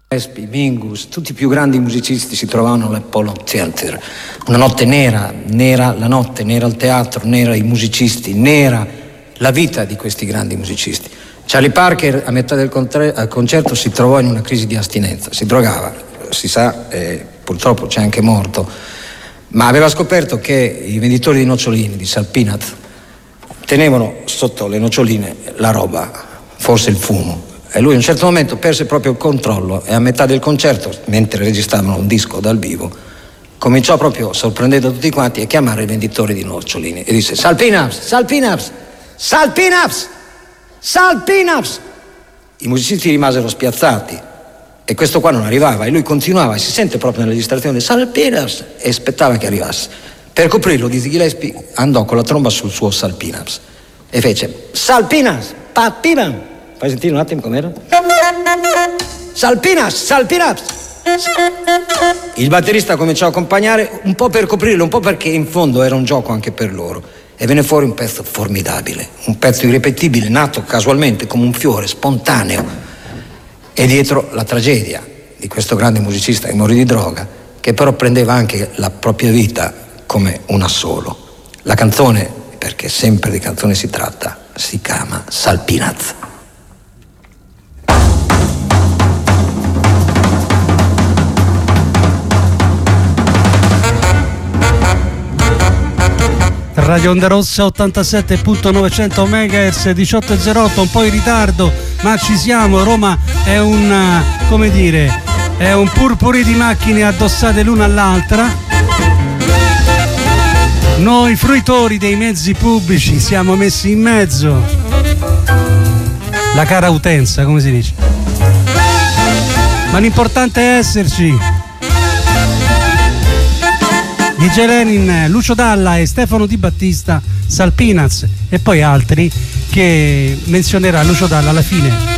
Gillespie, Mingus, tutti i più grandi musicisti si trovavano all'Apollo Theater. Una notte nera, nera la notte, nera il teatro, nera i musicisti, nera la vita di questi grandi musicisti. Charlie Parker a metà del concerto si trovò in una crisi di astinenza, si drogava, si sa, purtroppo c'è anche morto, ma aveva scoperto che i venditori di noccioline, di Salpinat, tenevano sotto le noccioline la roba, forse il fumo. E lui a un certo momento perse proprio il controllo e a metà del concerto, mentre registravano un disco dal vivo, cominciò proprio, sorprendendo tutti quanti, a chiamare i venditori di noccioline e disse: Salpinaps, Salpinaps, Salpinaps, Salpinaps. I musicisti rimasero spiazzati e questo qua non arrivava e lui continuava, si sente proprio nella registrazione, Salpinaps, e aspettava che arrivasse. Per coprirlo, Dizzy Gillespie andò con la tromba sul suo Salpinaps e fece Salpinaps, papipam. Fai sentire un attimo com'era? Salpinaps, Salpinaps. Il batterista cominciò a accompagnare, un po' per coprirlo, un po' perché in fondo era un gioco anche per loro, e venne fuori un pezzo formidabile, un pezzo irripetibile, nato casualmente come un fiore spontaneo, e dietro la tragedia di questo grande musicista che morì di droga, che però prendeva anche la propria vita come un assolo. La canzone, perché sempre di canzone si tratta, si chiama Salpinaz. Radio Onda Rossa 87.900 MHz, 18.08, un po' in ritardo, ma ci siamo. Roma è un, come dire, è un purpurì di macchine addossate l'una all'altra. Noi fruitori dei mezzi pubblici siamo messi in mezzo. La cara utenza, come si dice. Ma l'importante è esserci. DJ Lenin, Lucio Dalla e Stefano Di Battista, Salpinaz, e poi altri che menzionerà Lucio Dalla alla fine.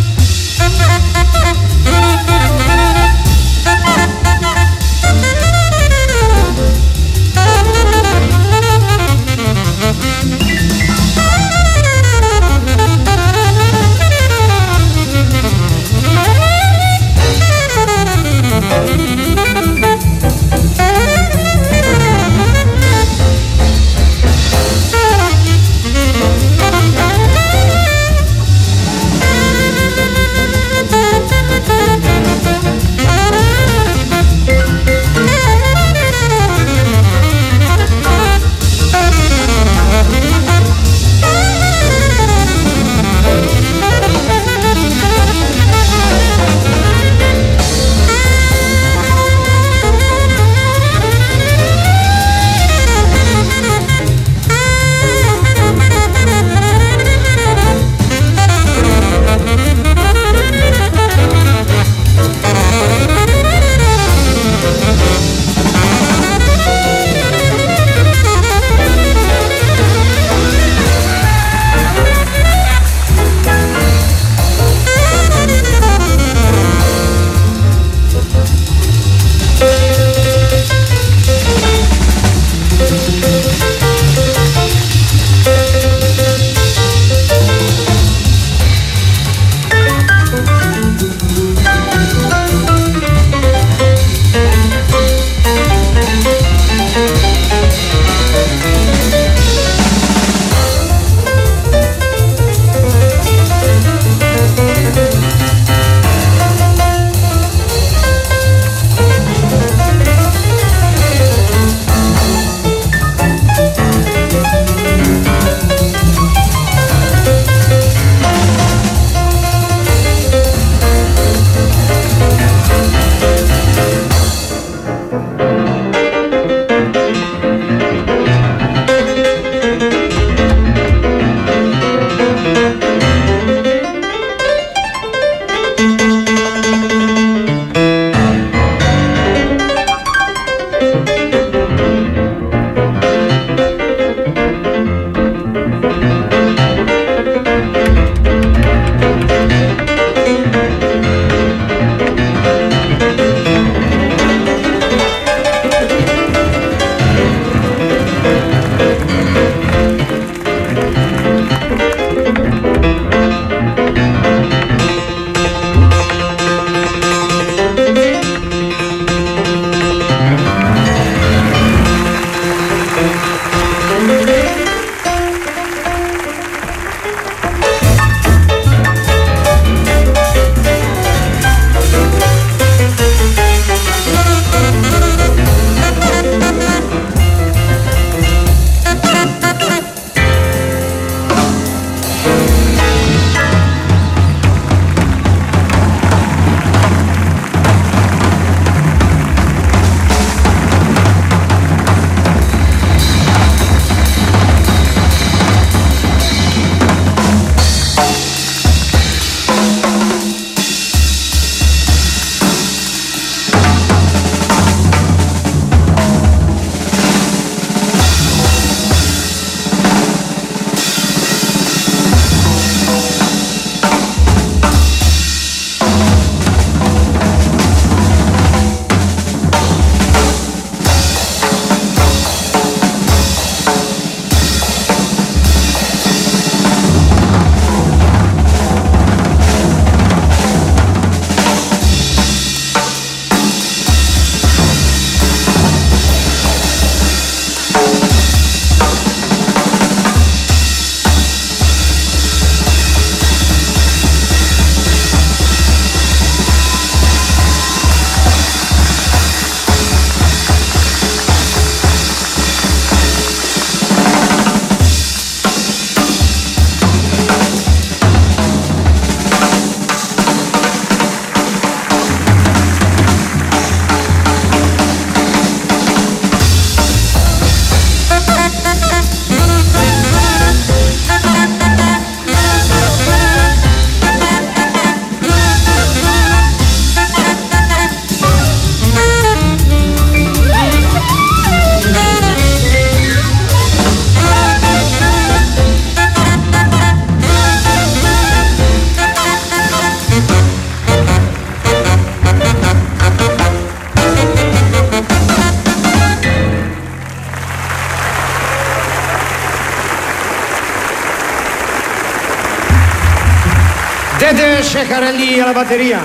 Ceccarelli alla batteria,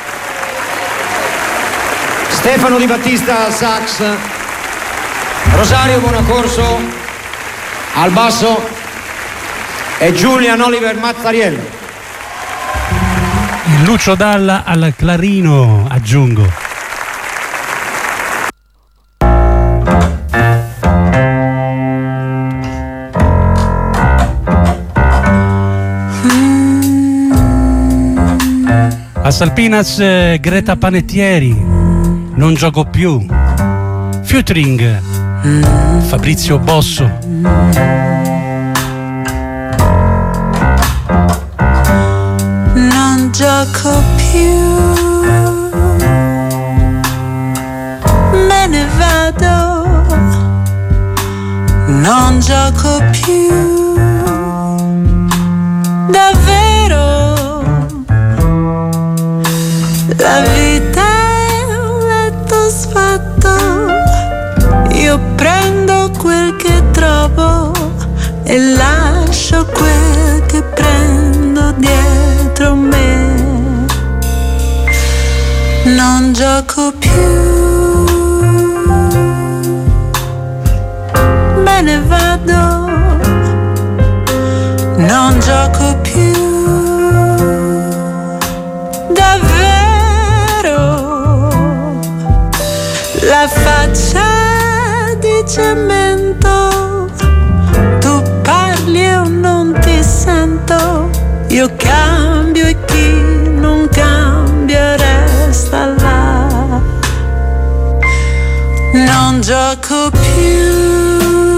Stefano Di Battista al sax, Rosario Buonacorso al basso e Julian Oliver Mazzariello. Il Lucio Dalla al clarino, aggiungo. A Salpinas Greta Panettieri, Non gioco più, featuring Fabrizio Bosso. Non gioco più, me ne vado, non gioco più, davvero. La vita è un letto sfatto, io prendo quel che trovo e lascio quel che prendo dietro me. Non gioco più, me ne vado, non gioco più, davvero. La faccia di cemento, tu parli e io non ti sento, io cambio e chi non cambia resta là. Non gioco più,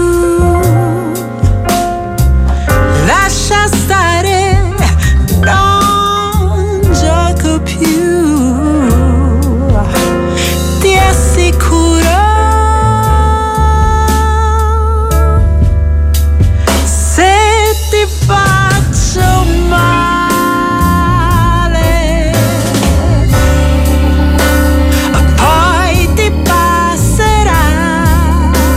lascia stare, non gioco più. Ti assicuro, se ti faccio male, poi ti passerà.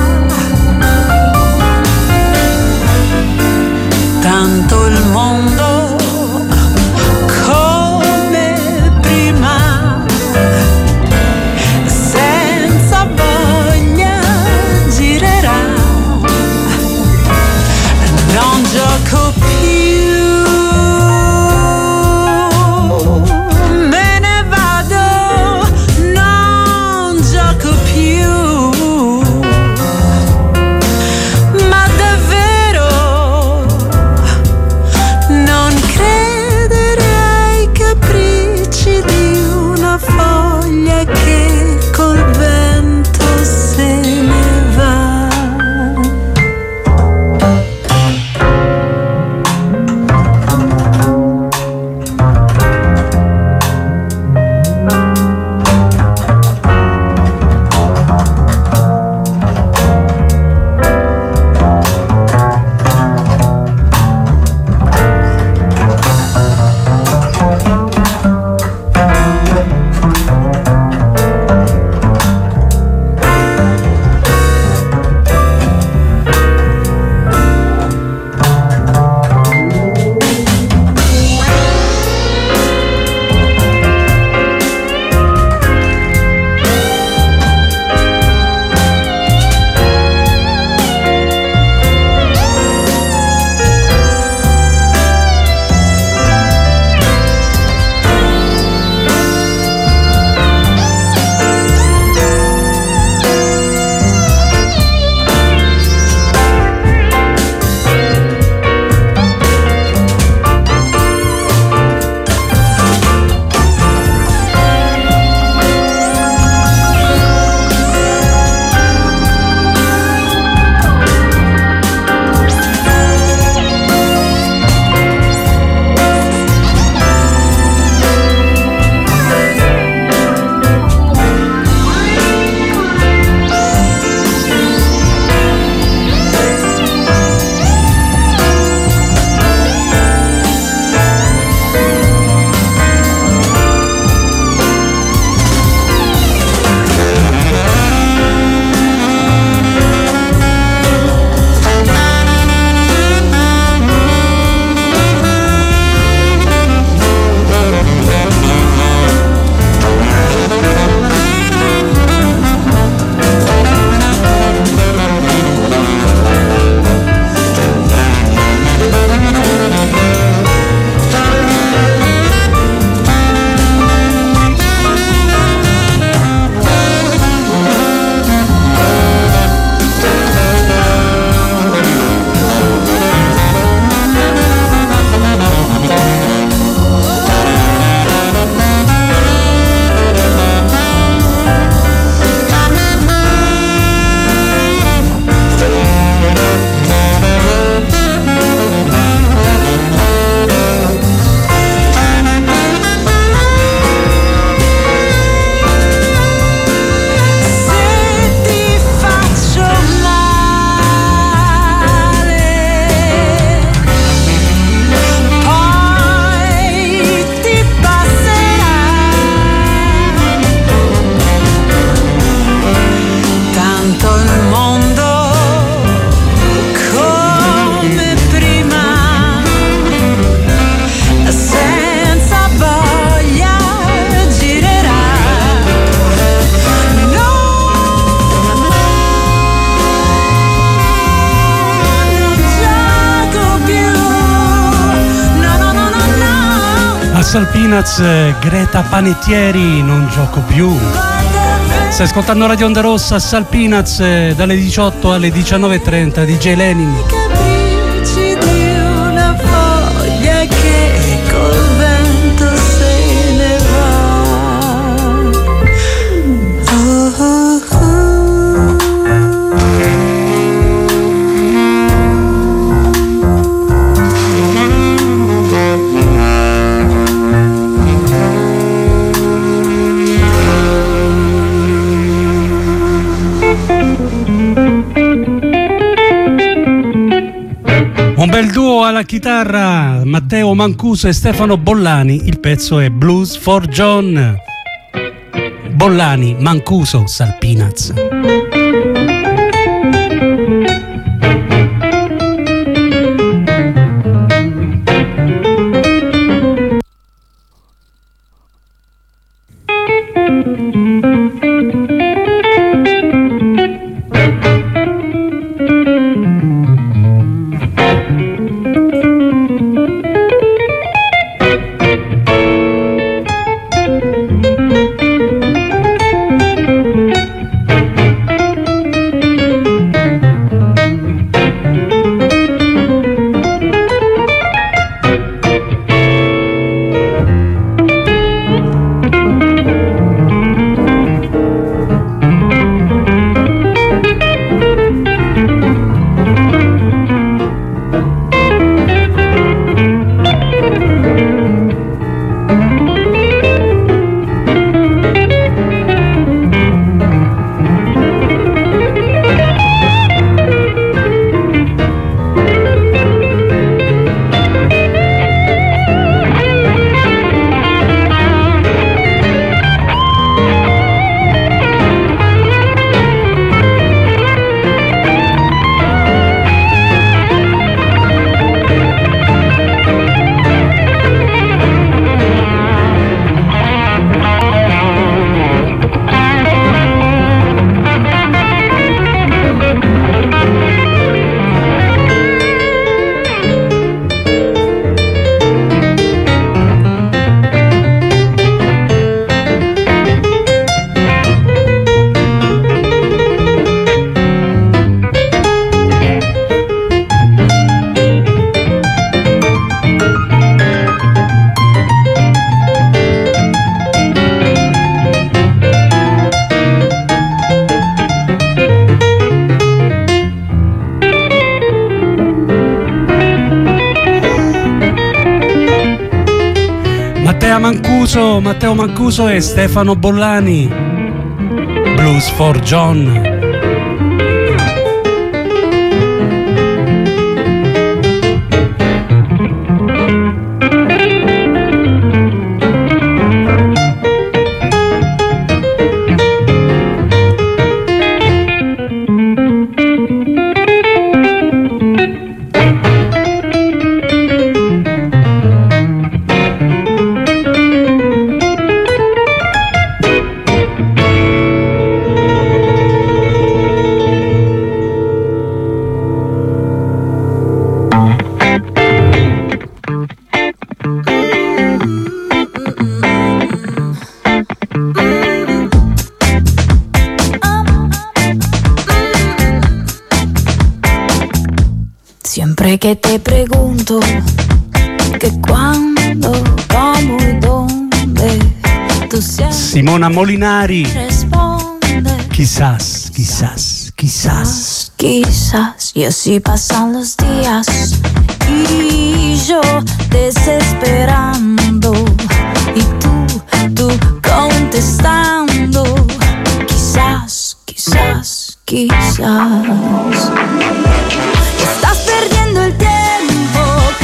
Marcel Pinaz, Greta Panettieri, non gioco più. Stai ascoltando Radio Onda Rossa, Sal Pinaz, dalle 18 alle 19:30, DJ Lenin. Capricci di una foglia che col vento se ne va. Oh, oh, oh. Un bel duo alla chitarra, Matteo Mancuso e Stefano Bollani. Il pezzo è Blues for John. Bollani, Mancuso, Sal Pinaz. Matteo Mancuso e Stefano Bollani, Blues for John. Que te pregunto que cuando, cómo y dónde tú siempre Simona Molinari responde quizás, quizás, quizás. Quizás, y así pasan los días y yo desesperando y tú contestando quizás, quizás, quizás. Estás perdiendo el tiempo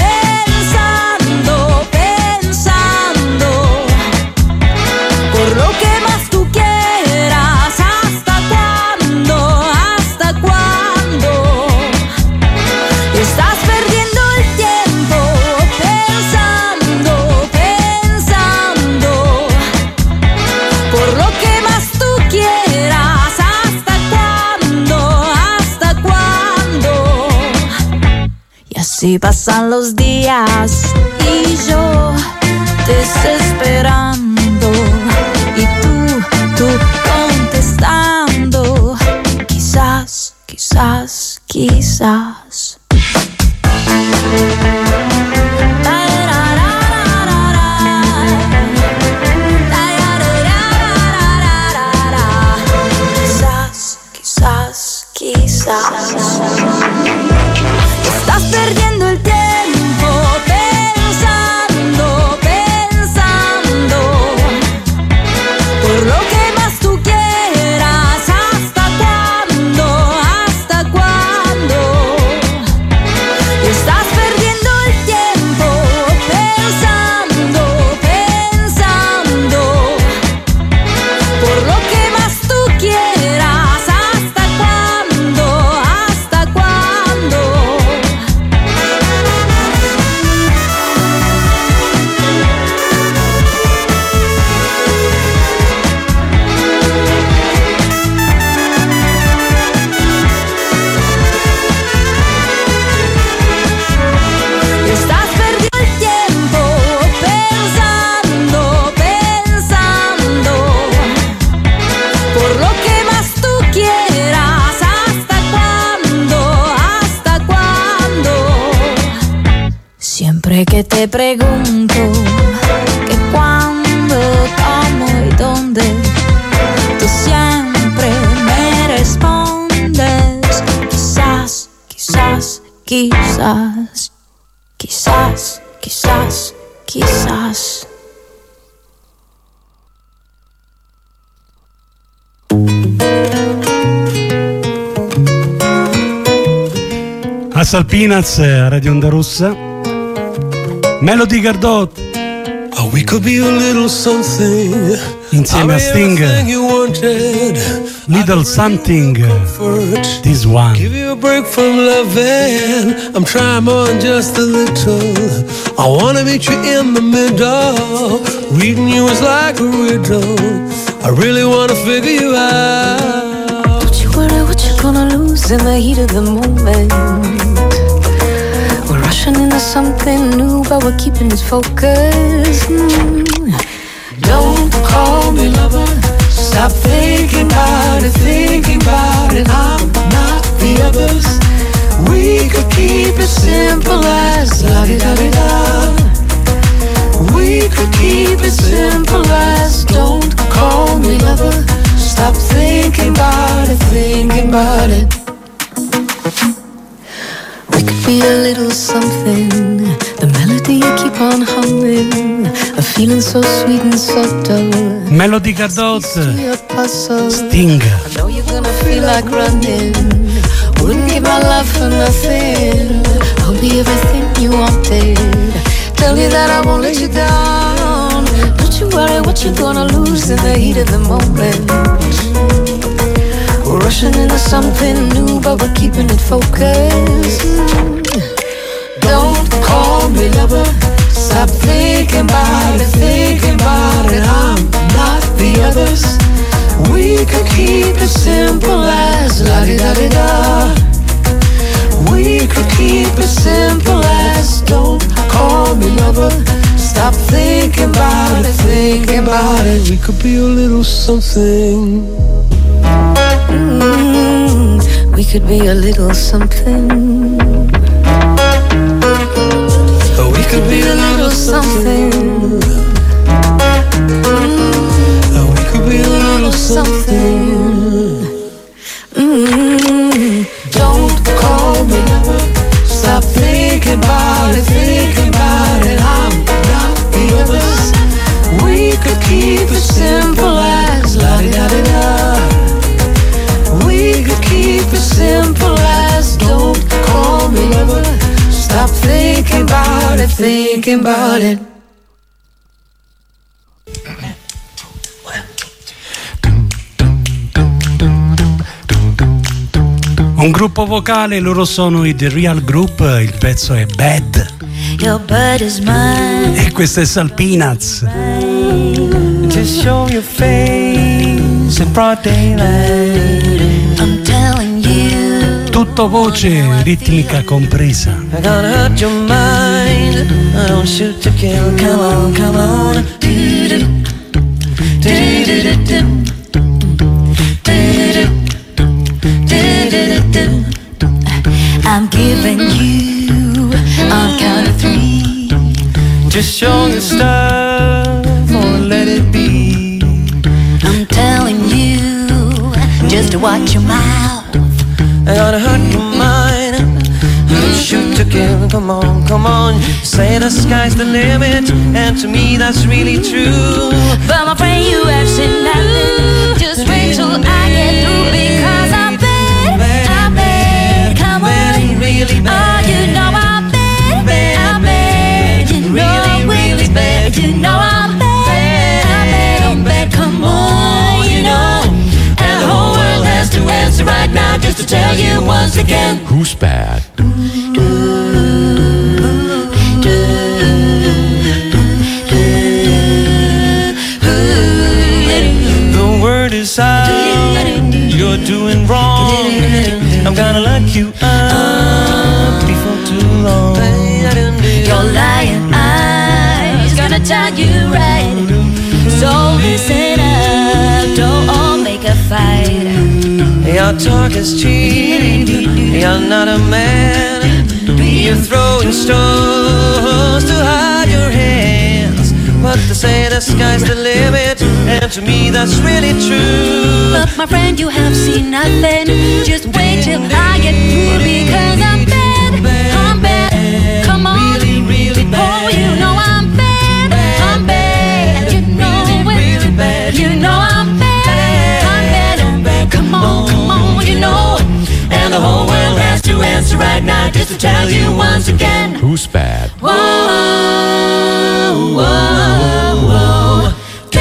pensando por lo que más tú quieras. ¿Hasta cuándo? Estás perdiendo el tiempo pensando por lo que más tú quieras. ¿Hasta cuándo? Y así pasan los días y yo desesperando y tú contestando. Quizás, quizás, quizás. Quizás, quizás. Estás perdiendo el tiempo pensando, pensando por lo que más tú quieras. ¿Hasta cuándo? ¿Hasta cuándo? Estás perdiendo el tiempo pensando, pensando por lo que más tú quieras. ¿Hasta cuándo? ¿Hasta cuándo? Estás perdiendo el tiempo pensando, pensando por lo que más tú quieras. ¿Hasta cuándo? ¿Hasta cuándo? Siempre que te pregunto que cuándo, cómo y dónde, tú siempre me respondes quizás, quizás, quizás. Quizás, quizás, quizás. Hustle Peanuts a Radio Onda Rossa. Melody Gardot Oh, we could be a little something insieme a Sting. you wanted. Little Something, Comfort. This One. Give you a break from loving. I'm trying more than just a little. I wanna meet you in the middle. Reading you is like a riddle. I really wanna figure you out. Don't you worry what you're gonna lose in the heat of the moment. We're rushing into something new, but we're keeping it focused. Don't call me lover. Stop thinking about it, thinking about it. I'm not the others. We could keep it simple as la-di-da-di-da. We could keep it simple as don't call me lover. Stop thinking about it, thinking about it. We could be a little something, the melody you keep on humming, a feeling so sweet and subtle. Melody Gardot, A puzzle. Sting. I know you're gonna feel like running. Wouldn't give my love for nothing. I'll be everything you wanted. Tell you that I won't let you down. Don't you worry what you're gonna lose in the heat of the moment. We're rushing into something new, but we're keeping it focused. Don't call me lover. Stop thinking about it, thinking about it. I'm not the others. We could keep it simple as la-di-da-di-da. We could keep it simple as don't call me lover. Stop thinking about it, thinking about it. We could be a little something. We could be a little something. Oh, we could be a little Something. Oh, we could be a little Something. Don't call me lover. Stop thinking about it, thinking about it. I'm not the others. We could keep it simple as la-di-da-di-da. We could keep it simple as don't call me lover. Stop thinking about it, thinking about it. Un gruppo vocale, loro sono i The Real Group, il pezzo è Bad. Your bed is mine. E questo è Hustle Peanuts. Just show your face in broad daylight. I'm telling you. Tutto voce ritmica compresa. I'm gonna hurt your mind. Don't shoot to kill, come on, come on. I'm giving you on count of 3. Just show your stuff or let it be. I'm telling you, just to watch your mouth. I gotta hurt your mind. Shoot to kill, come on, come on. Say the sky's the limit, and to me that's really true. But I'm afraid you have seen nothing. Just wait till I get through, because I'm bad, I'm bad. Come on, really bad. Oh, you know I'm bad, I'm bad. You know really bad. You know I'm bad, I'm bad. Come on, you know. And the whole world has to answer right now, just to tell you once again, who's bad? The word is out, you're doing wrong. I'm gonna lock you up before too long. your lying eyes gonna tell you right. So listen up, don't all make a fight. Your talk is cheap, you're not a man. You're throwing stones to hide your hands. But they say the sky's the limit, and to me that's really true. But my friend, you have seen nothing. Just wait till I get through, because I'm bad, I'm bad. Come on, really, really bad. oh, you know I'm bad, I'm bad. You know really, really bad. You know I'm bad, I'm bad. Come on, you know. And the whole world has to answer right now, just to tell you once again, who's bad? Whoa, whoa, whoa.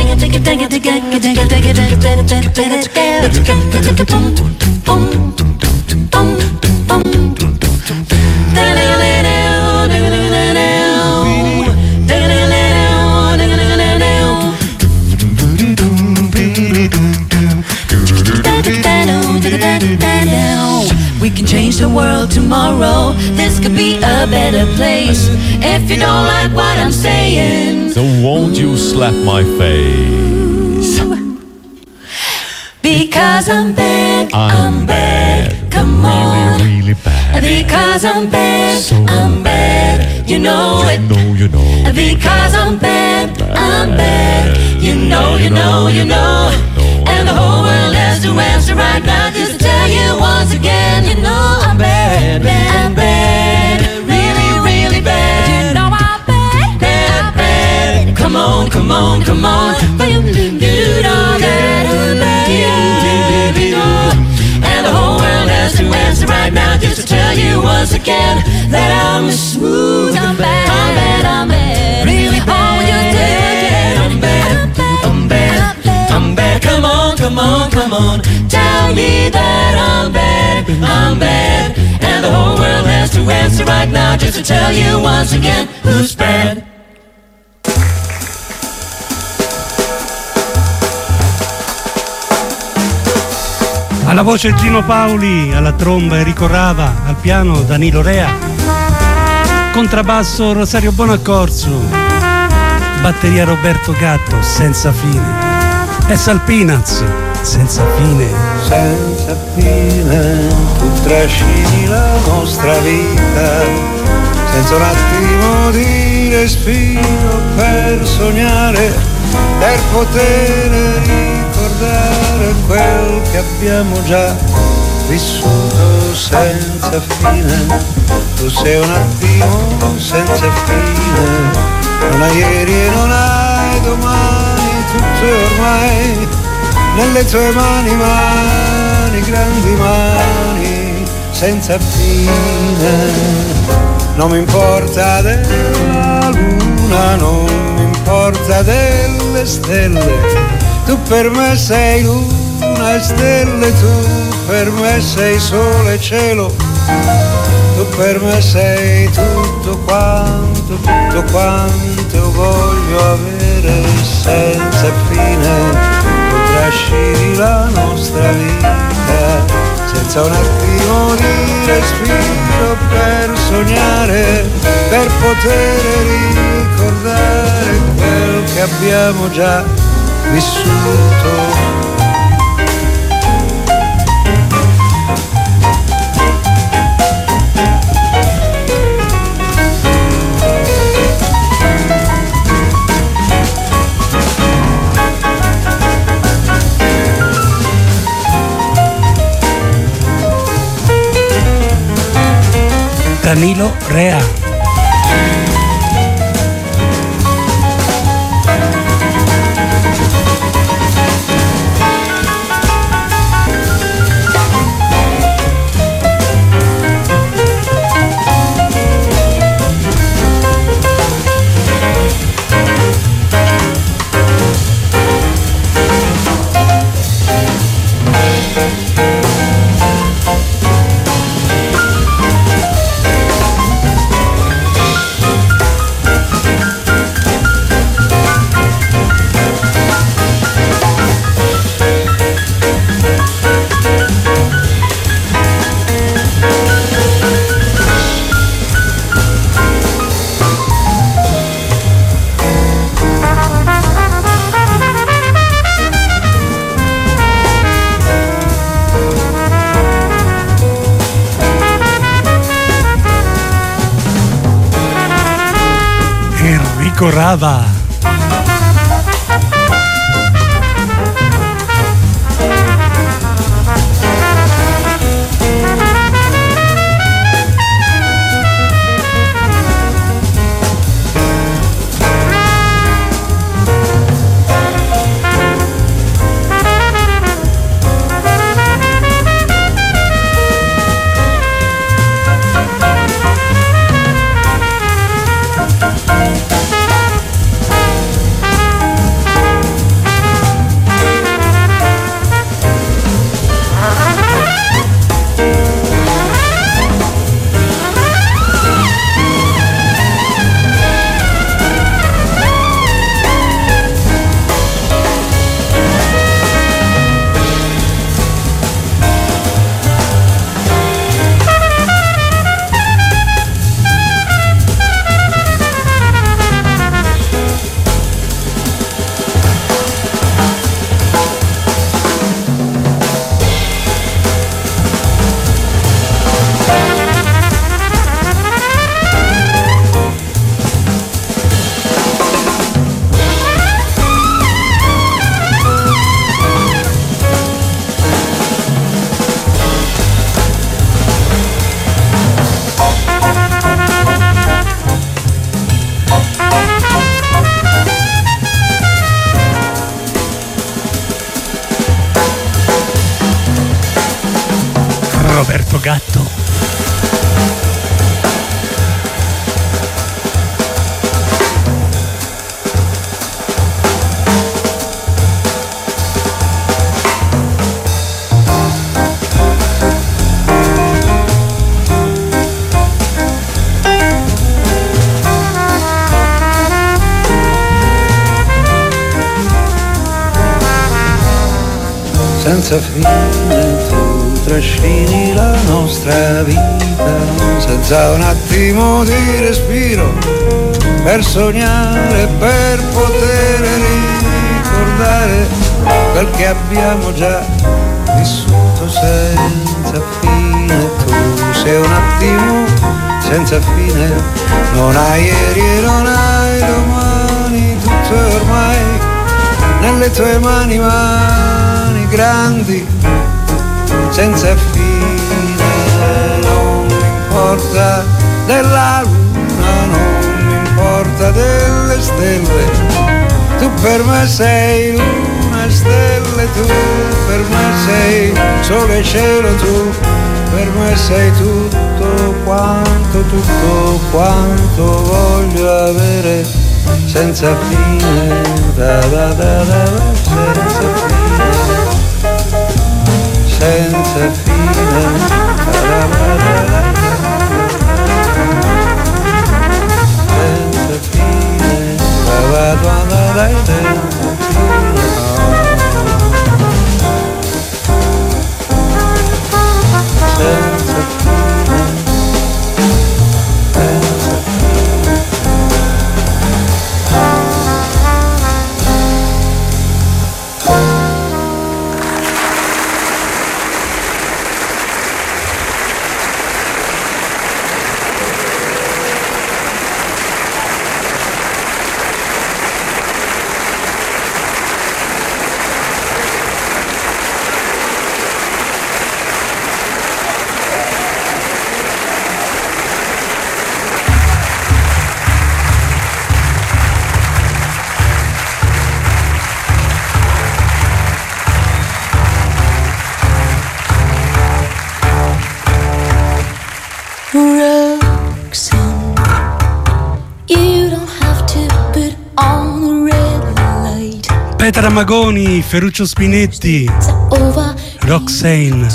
We can change the world tomorrow. This could be a better place. If you don't like what I'm saying, So won't you slap my face? because I'm bad, I'm bad. Come on. Really, really bad. Because I'm bad, So I'm bad. You know it. You know. Because I'm bad, I'm bad. You know, you know, you know. And the whole world has to answer right now, just to tell you once again, you know I'm bad, bad, bad. Really, really bad. You know I'm bad, bad, bad. Come on, come on, come on. You know that I'm bad, you know. And the whole world has to answer right now, just to tell you once again that I'm smooth, I'm bad, I'm bad. Really bad, oh, you did. I'm bad, I'm bad, I'm bad. Come on, come on, come on. Tell me that I'm bad, I'm bad. And the whole world has to answer right now, just to tell you once again who's bad. Alla voce Gino Paoli, alla tromba Enrico Rava, al piano Danilo Rea, contrabbasso Rosario Bonaccorso, batteria Roberto Gatto, senza fine, e Salpinaz, senza fine. Senza fine tu trascini la nostra vita, senza un attimo di respiro per sognare, per poter ricordare quel che abbiamo già vissuto senza fine. Tu sei un attimo senza fine, non hai ieri e non hai domani, tutto è ormai nelle tue mani, mani, grandi mani, senza fine. Non mi importa della luna, non mi importa delle stelle, tu per me sei luna e stelle, tu per me sei sole e cielo, tu per me sei tutto quanto voglio avere senza fine. Tu trascini la nostra vita senza un attimo di respiro per sognare, per poter ricordare quel che abbiamo già vissuto. Danilo Rea. Enrico Rava. Roberto Gatto. Senza fine tu trascini la nostra vita, senza un attimo di respiro, per sognare, per poter ricordare quel che abbiamo già vissuto. Senza fine tu sei un attimo senza fine, non hai ieri e non hai domani, tutto è ormai nelle tue mani, mani grandi, senza fine. Non mi importa della luna, non mi importa delle stelle, tu per me sei luna e stelle, tu per me sei sole e cielo, tu per me sei tutto quanto voglio avere, senza fine, senza fine, senza fine, senza fine, Petra Magoni, Ferruccio Spinetti, Roxanne.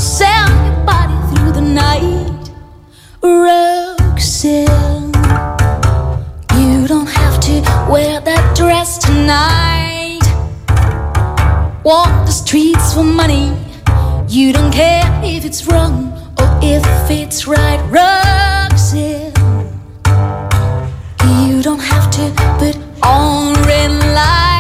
Roxanne, you don't have to wear that dress tonight. Walk the streets for money. You don't care if it's wrong or if it's right. Roxanne, you don't have to put on red light.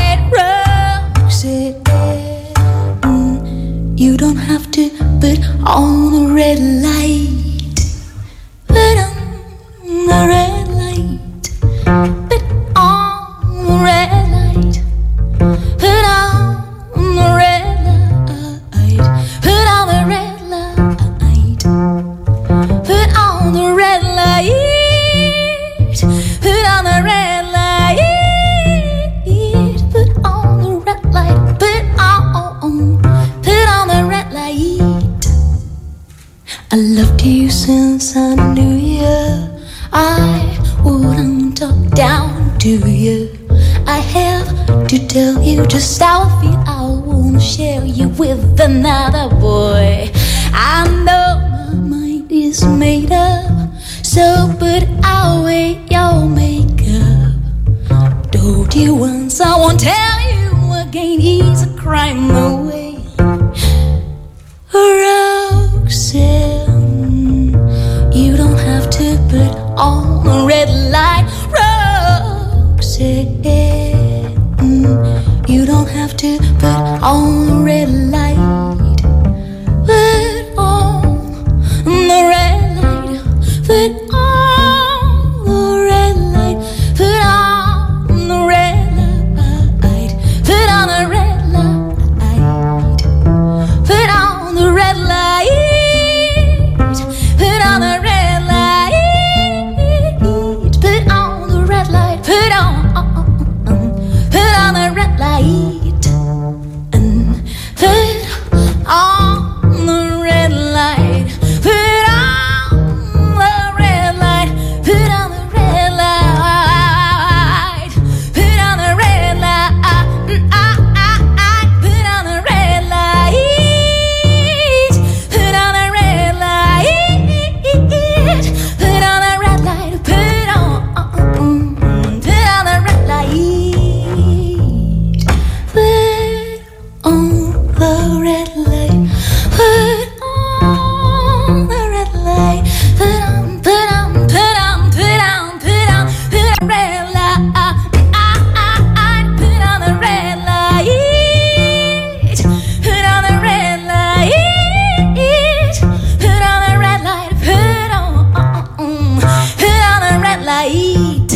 You don't have to put on a red light. Put on the red light. Put on the red light. Put on the red light. Put on the red light. Put on the red light. Put on the red light. Put on the red light. Put on the red light. I loved you since I knew you. I wouldn't talk down to you. I have to tell you just how I feel. I won't share you with another boy. I know my mind is made up, so put away your makeup. Told you once, I won't tell you again. It's a crime away. Roxanne, you don't have to put on a red light. Roxanne, you don't have to put on a red light. Put on the red light. Put on the red light. Put on the red light. Put on the red light. Put on the red light. Put on the red light. Put on the red light. Put on the red light. And put on the red light. Put on the red light. Put on the red light. Put on the red light. Put on the red light. Put on the red light. Put on the red light. Put on the red light. Put on the red light. Put on the red light. Put on the red light. Put on the red light. Put on the red light. Put on the red light. Put on the red light.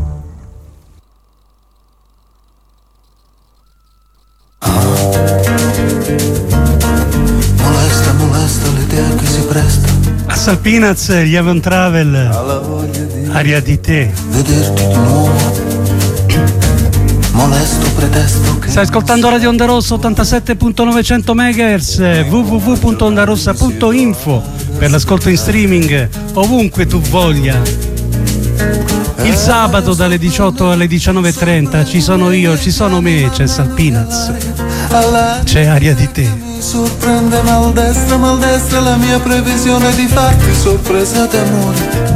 Molesta l'idea che si presta A Salpinaz, gli Avant Travel, alla voglia di Aria di te. vederti di nuovo. Molesto pretesto che Stai ascoltando Radio Onda Rossa 87.900 MHz, www.ondarossa.info per l'ascolto in streaming ovunque tu voglia. Il sabato dalle 18 alle 19.30 ci sono io, ci sono me, c'è Salpinaz, c'è Aria di te. mi sorprende maldestra la mia previsione di farti sorpresa d'amore.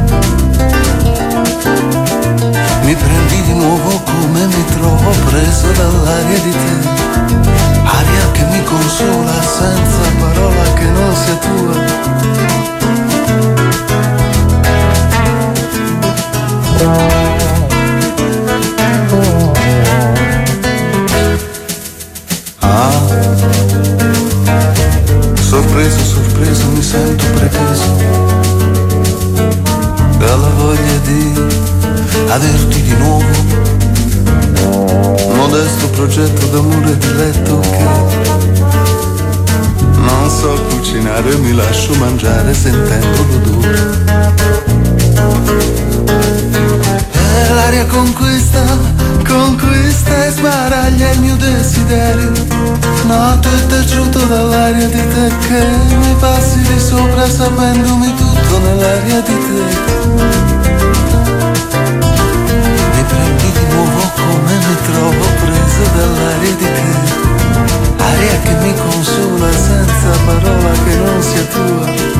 Mi prendi di nuovo come mi trovo preso dall'aria di te, aria che mi consola senza parola che non sia tua. preso, mi sento preteso dalla voglia di averti di nuovo. Modesto progetto d'amore di letto che non so cucinare, mi lascio mangiare sentendo l'odore. E l'aria conquista e sbaraglia il mio desiderio. No, tu è taciuto dall'aria di te che mi passi di sopra sapendomi tutto nell'aria di te. Mi prendi di nuovo come mi trovo preso dall'aria di te. Aria che mi consola senza parola che non sia tua.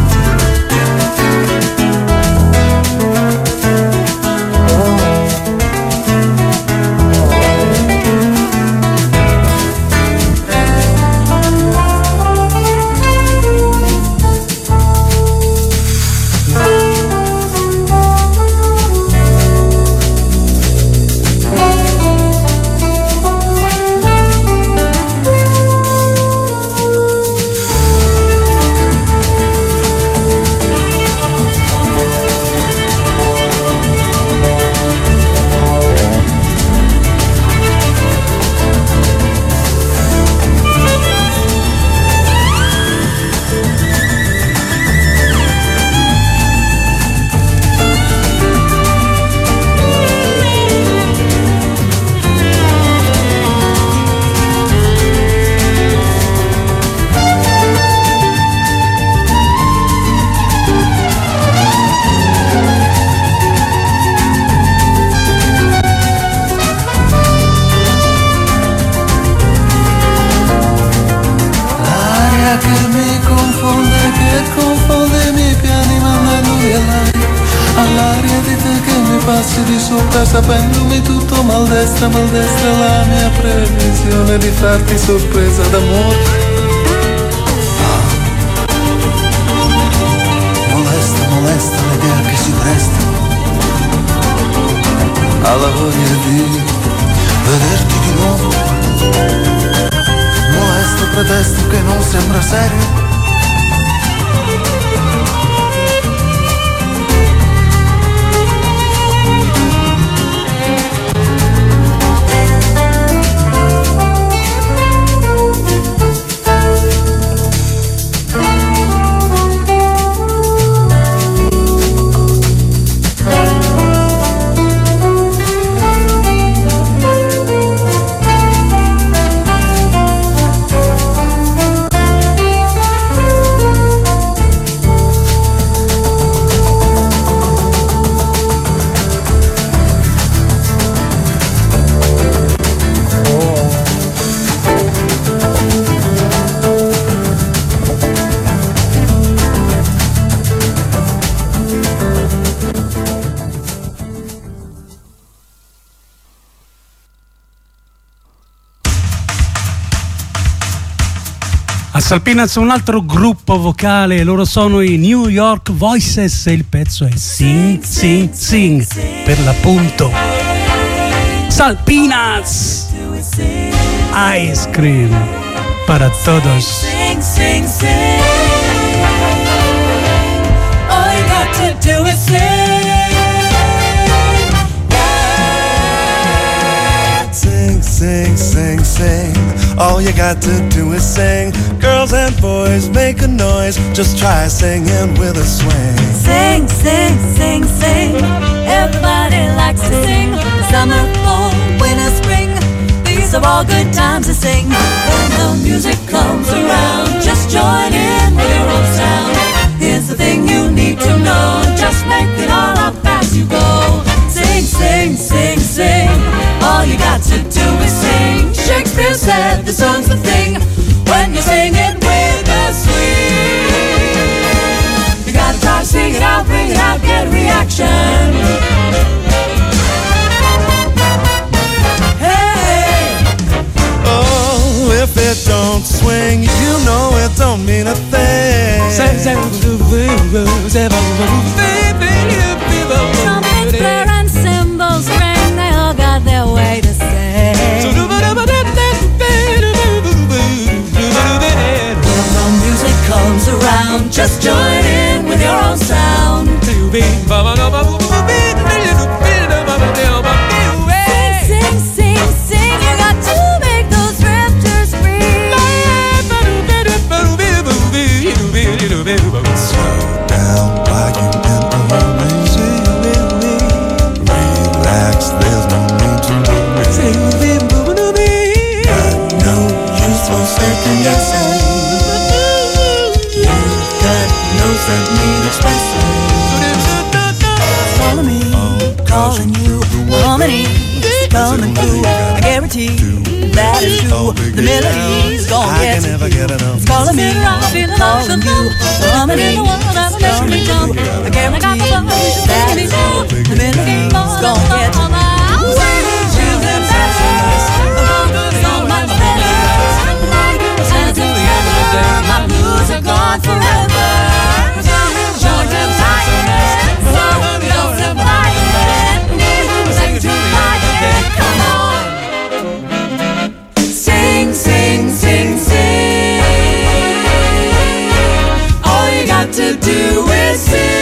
Sapendomi tutto maldestra la mia previsione di farti sorpresa d'amore. Molesta l'idea che si presta alla voglia di vederti di nuovo. Molesto pretesto che non sembra serio. Salpinaz, un altro gruppo vocale, loro sono i New York Voices e il pezzo è Sing, Sing, Sing, per l'appunto. Salpinaz, Ice Cream, para todos. Sing, sing, sing. All you got to do is sing. Yeah. Sing, sing, sing, sing. All you got to do is sing. Girls and boys make a noise. Just try singing with a swing. Sing, sing, sing, sing. Everybody likes to sing. Summer, fall, winter, spring. These are all good times to sing. When the music comes around, just join in with your own sound. Here's the thing you need to know. Just make it all up as you go. Sing, sing, sing, sing. All you got to do is sing. Shakespeare said the song's the thing. When you sing it with a swing, you gotta try to sing it out, bring it out, get a reaction. Hey! Oh, if it don't swing, you know it don't mean a thing. Trumpets, flare and cymbals ring, they all got their way to sing. When the music comes around, forget it all. It's calling me around, feeling like a fool. Coming in the world, that'll make me jump. Again, I got the bug, she's taking me down. The minute game on, gonna get to my children, that's so nice. It's all my best. Stand till the end of the day, my blues are gone forever. Georgia, tired, so don't survive it. Sing to my head, come on. Sing, sing, sing, sing. All you got to do is sing.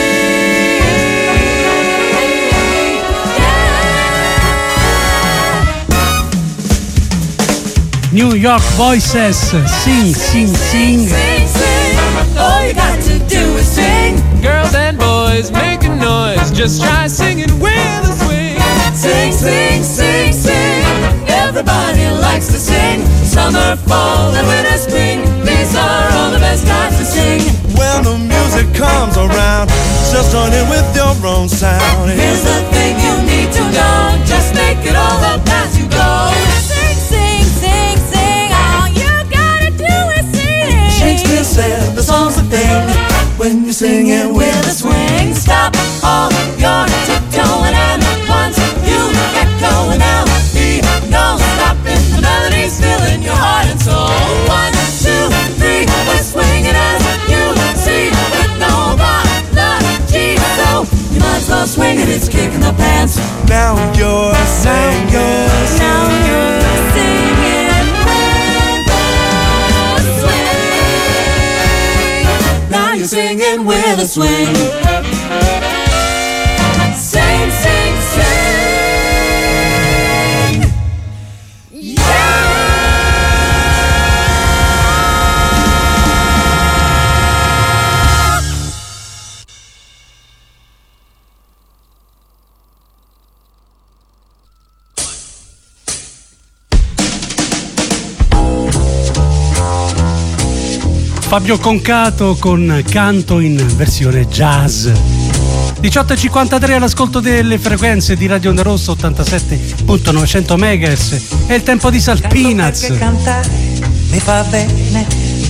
New York Voices, sing, sing, sing. Sing, sing. All you got to do is sing. Girls and boys, make a noise. Just try singing with a swing. Sing, sing, sing, sing. Everybody likes to sing. Summer, fall, and winter, spring. These are all the best times to sing. When the music comes around, just join in with your own sound. Here's the thing you need to know. Just make it all up as you go. Sing, sing, sing, sing. All you gotta do is sing. Shakespeare said the song's the thing when you sing it with a swing. Stop all your tiptoeing, and once you get going now, no stopping. The melody's filling your heart and soul. 1, 2, 3, we're swinging as you see, with no apology. So you might as well swing it. It's kicking the pants. Now you're singing. Now you're singing with a swing. Now you're singing with a swing. Sing, sing, sing. Yeah. Fabio Concato con Canto in versione jazz. 18.53 all'ascolto delle frequenze di Radio Onda Rossa 87.900 MHz. È il tempo di Salpinaz. Perché cantare mi fa bene.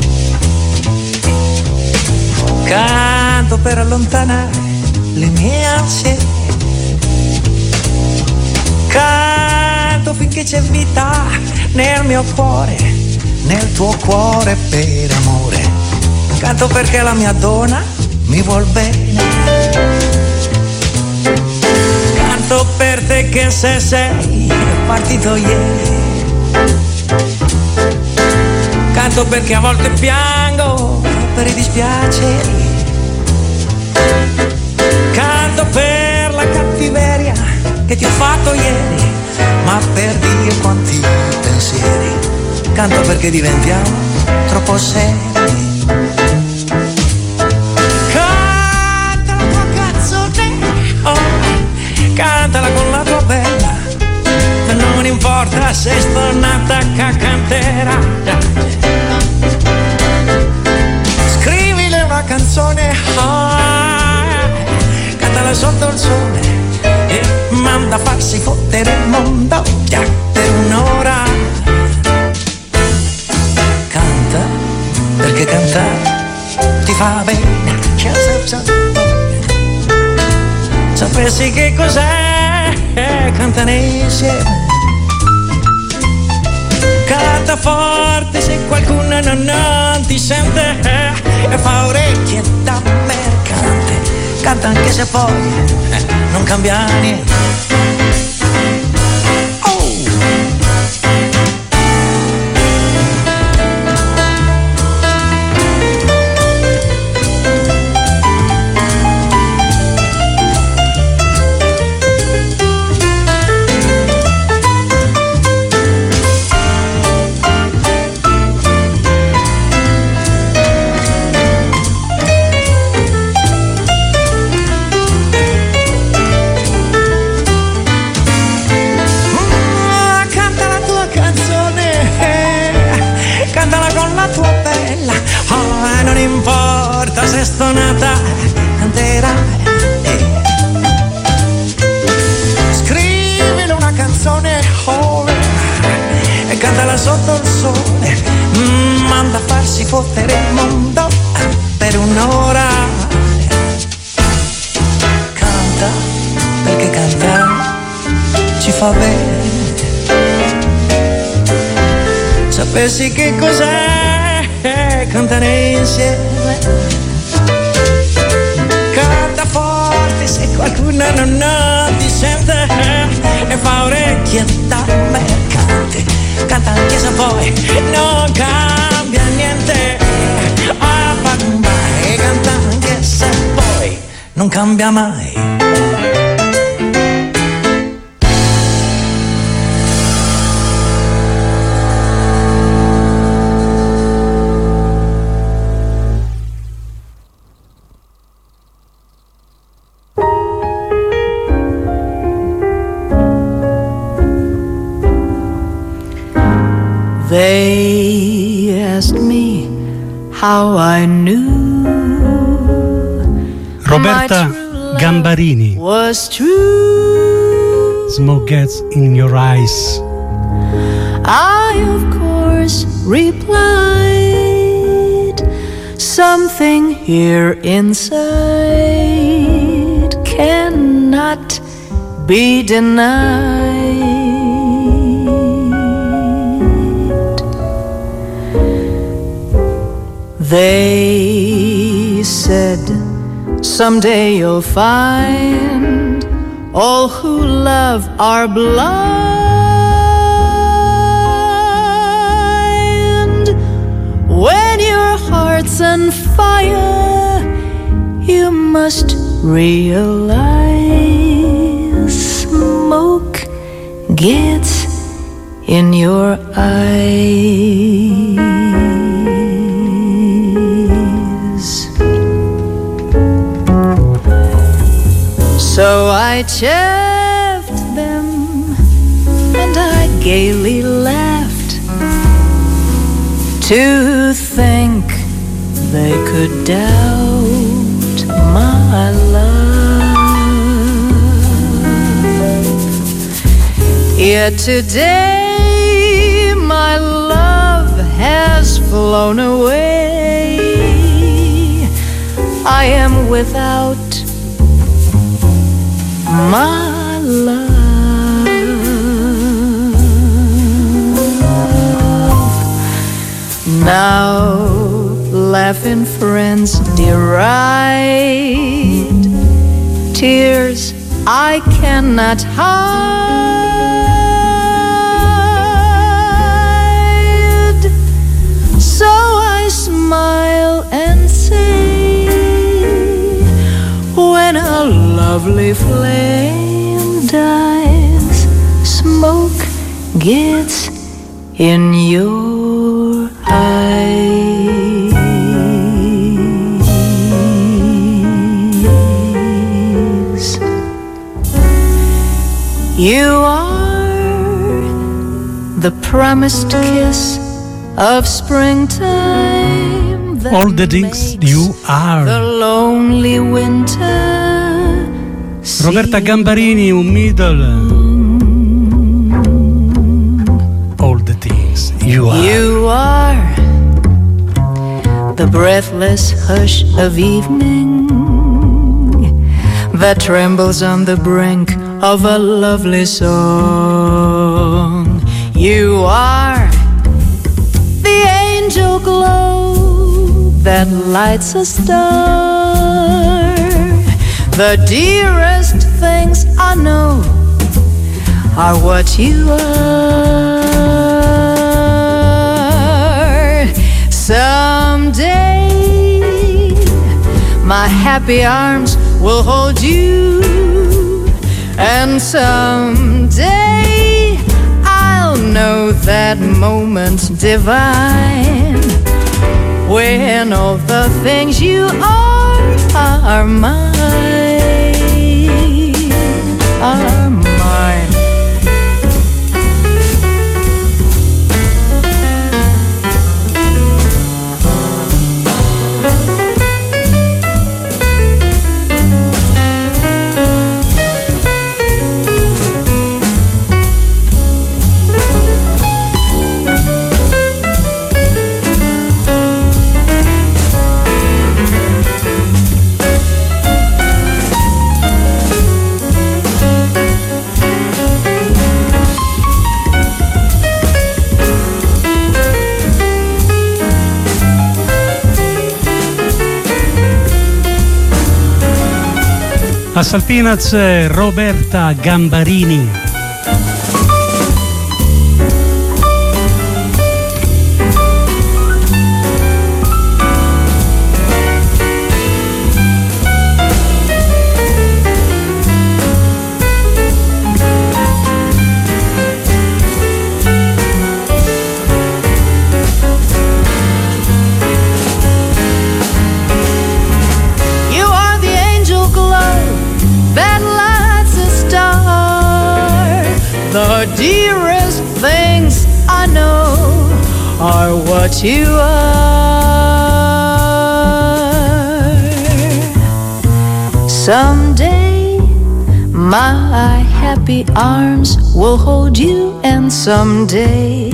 Canto per allontanare le mie ansie. Canto finché c'è vita nel mio cuore, nel tuo cuore per amore. Canto perché la mia donna mi vuol bene. Canto per te che se sei partito ieri. Canto perché a volte piango per i dispiaceri. Canto per la cattiveria che ti ho fatto ieri, ma per Dio quanti pensieri. Canto perché diventiamo troppo seri. Canta la tua canzone, oh, cantala con la tua bella. Non importa se stornata cacantera. Scrivile una canzone, oh, cantala sotto il sole e manda a farsi fottere il mondo, già, per un'ora. Canta, perché cantare ti fa bene. Sapessi che cos'è, cantane insieme. Canta forte se qualcuno non ti sente, e fa orecchie da mercante. Canta anche se poi non cambia niente. Stonata canterà, scrivile una canzone, oh, e cantala sotto il sole, manda a farsi fa bene. Sapessi che cos'è cantare insieme. Canta forte se qualcuno non ti sente e fa orecchie da mercante. Canta anche se poi non cambia niente. E canta anche se poi non cambia mai. They asked me how I knew Roberta Gambarini was true. Smoke Gets in Your Eyes. I of course replied, something here inside cannot be denied. They said, someday you'll find all who love are blind. When your heart's on fire, you must realize smoke gets in your eyes. So I chaffed them and I gaily laughed to think they could doubt my love. Yet today my love has flown away. I am without my love. Now laughing friends deride tears I cannot hide. So I smile and say, when a lovely flame dies, smoke gets in your eyes. You are the promised kiss of springtime. All the things you are. The lonely winter. Roberta Gambarini, un middle. All the things you are. You are the breathless hush of evening that trembles on the brink of a lovely song. You are the angel glow that lights a star. The dearest things I know are what you are. Someday my happy arms will hold you, and someday I'll know that moment divine when all the things you are mine, are mine. Assal Peanuts, Roberta Gambarini. The dearest things I know are what you are. Someday my happy arms will hold you, and someday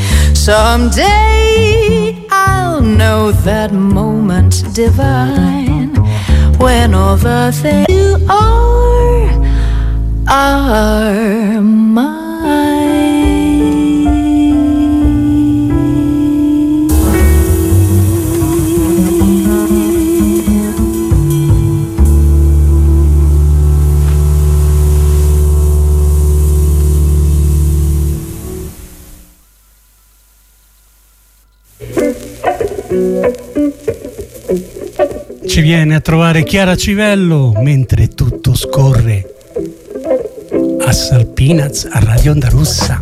I'll know that moment divine when all the things you are mine. Ci viene a trovare Chiara Civello mentre tutto scorre. Assal Peanuts a Radio Onda Russa.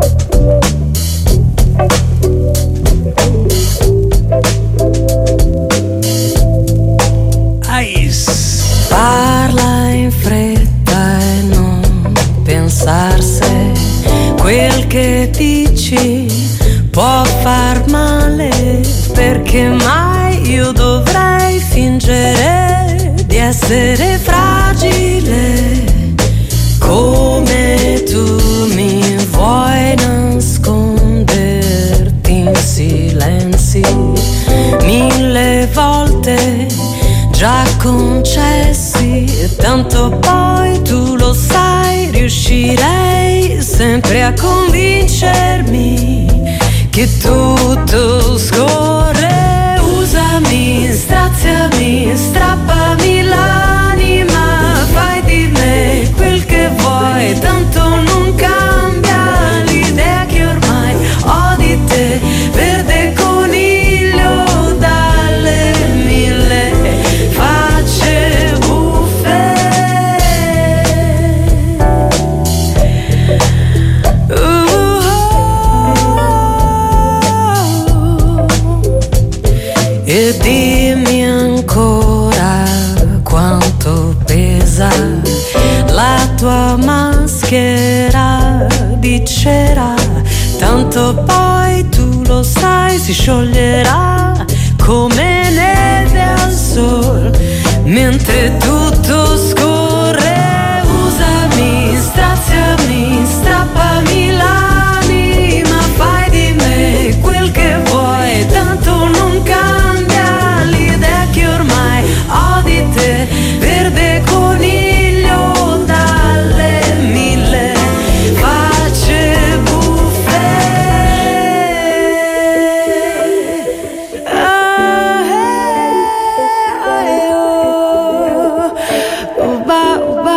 Ice. Parla in fretta e non pensar se quel che dici può far male, perché mai io dovrei fingere di essere fragile come tu mi vuoi nasconderti in silenzi 1000 volte già concessi, e tanto poi tu lo sai, riuscirei sempre a convincermi che tutto scorre. Usami, straziami, strappami l'anima, fai di me quel che vuoi, tanto non cambia l'idea che ormai ho di te. Verde coniglio dalle 1000 facce buffe. E dimmi ancora quanto pesa la tua maschera di cera, tanto poi tu lo sai, si scioglierà come neve al sol mentre tutto scorre. Usami, straziami, strappami l'anima, fai di me quel che vuoi, tanto non cambia l'idea che ormai ho di te. Verde coniglio dalle 1000 facce buffe. Uba, uba,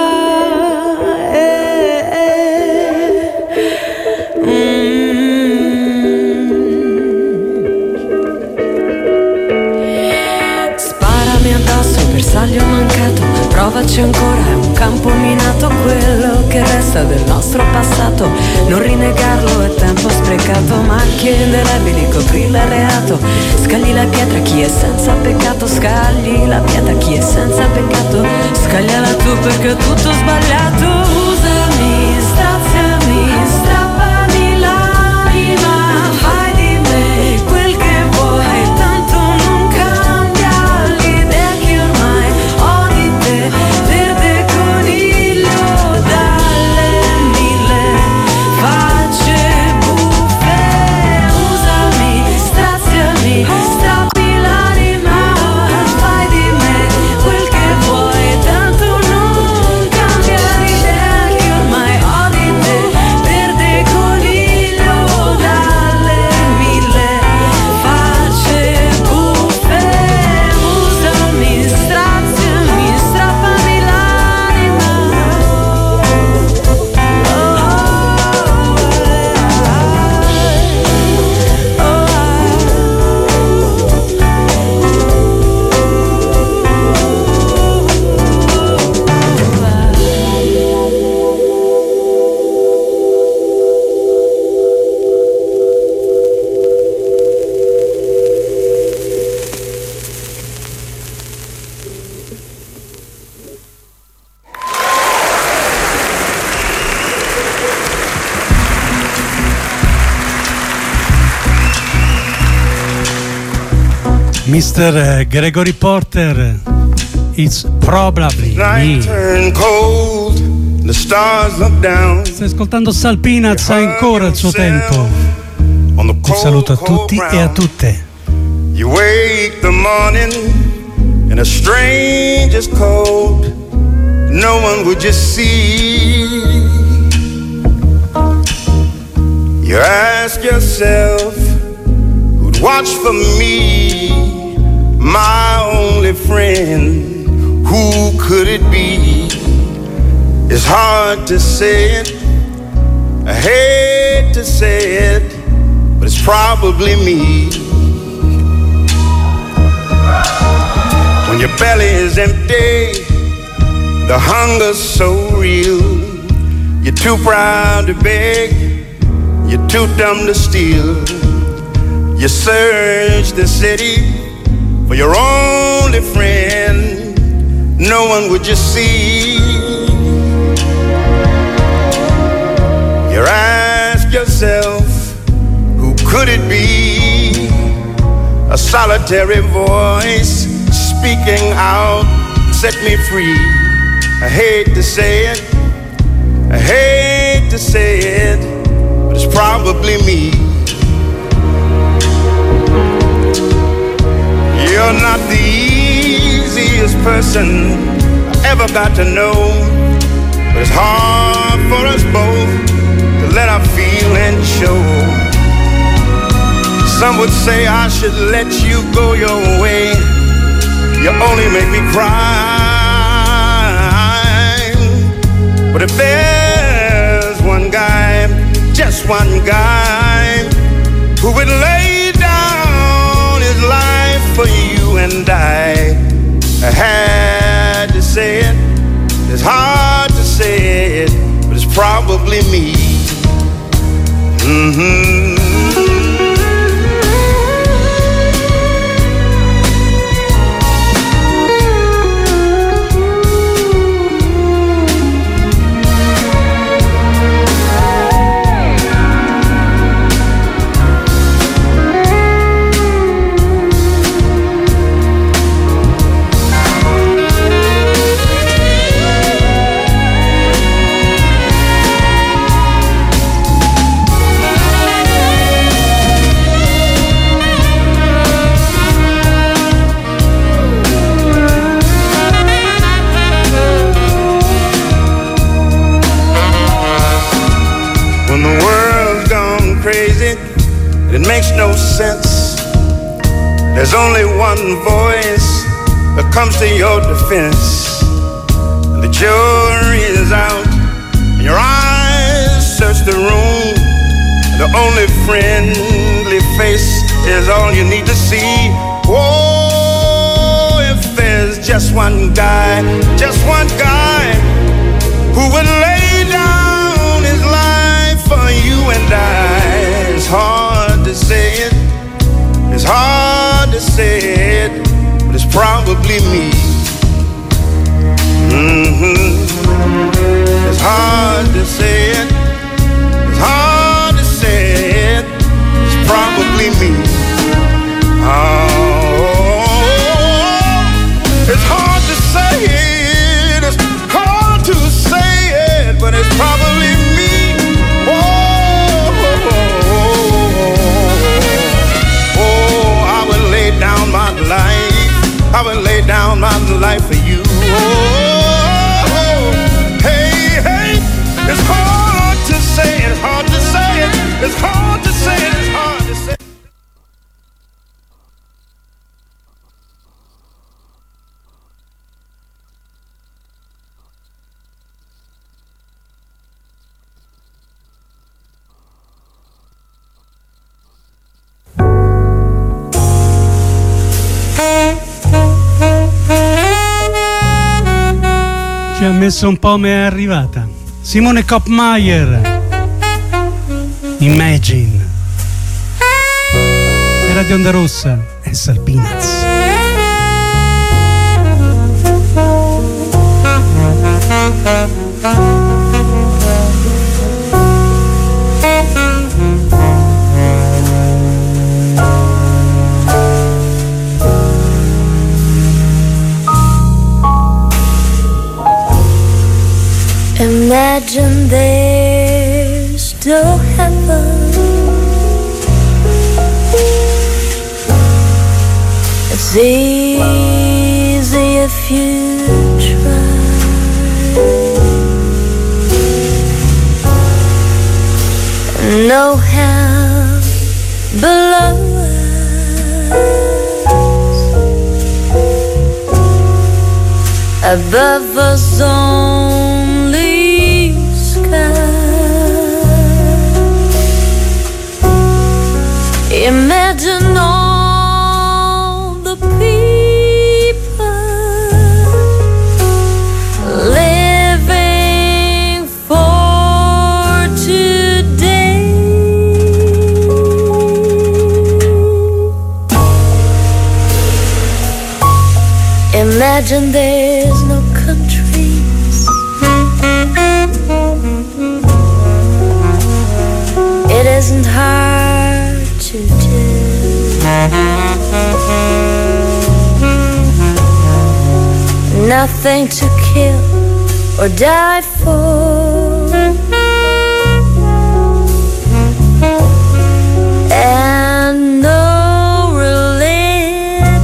Sparami addosso, bersaglio mancato, provaci ancora, è un campo minato quello che resta del nostro passato. Non rinegarlo è tempo sprecato, macchie indelebili, coprire il reato. Scagli la pietra chi è senza peccato, scagli la pietra chi è senza peccato. Scagliala tu perché è tutto sbagliato. Usami, straziami, strappami l'anima, fai di me quel che vuoi, tanto non cambia l'idea che ormai ho di te. Verde coniglio dalle 1000 facce buffe. Usami, straziami, strappi l'anima, fai di me quel che vuoi, tanto non cambia l'idea che ormai ho Mr. Gregory Porter, It's Probably Me. Stai ascoltando Sal Peanuts, ha ancora il suo tempo. Un saluto a tutti e a tutte. You wake the morning in a stranger's coat, no one would just see. You ask yourself, who'd watch for me, my only friend, who could it be? It's hard to say it, I hate to say it, but it's probably me. When your belly is empty, the hunger's so real, you're too proud to beg, you're too dumb to steal. You search the city for your only friend, no one would just see. You ask yourself, who could it be? A solitary voice speaking out, set me free. I hate to say it, I hate to say it, but it's probably me. You're not the easiest person I ever got to know, but it's hard for us both to let our feelings show. Some would say I should let you go your way, you only make me cry. But if there's one guy, just one guy, who would lay down his life for you and I had to say it, it's hard to say it, but it's probably me. Mm-hmm. It makes no sense. There's only one voice that comes to your defense. And the jury is out, and your eyes search the room. And the only friendly face is all you need to see. Oh, if there's just one guy who would lay down his life for you and I. It's hard to say it, it's hard to say it, but it's probably me. Mm-hmm. It's hard to say it, it's hard to say it, it's probably me. Oh, it's hard to say it, it's hard to say it, but it's probably me. I would lay down my life for you. Oh, hey, hey, it's hard to say it, it's hard to say it, it's hard to say it, it's hard to say it. Ci ha messo un po', ma è arrivata. Simone Kopmayer, Imagine. E Radio Onda Rossa e Sal Peanuts. It's easy if you try. No hell below us, above us only sky. Imagine all the people living for today. Imagine there's no countries. It isn't hard to do. Nothing to kill or die for, and no religion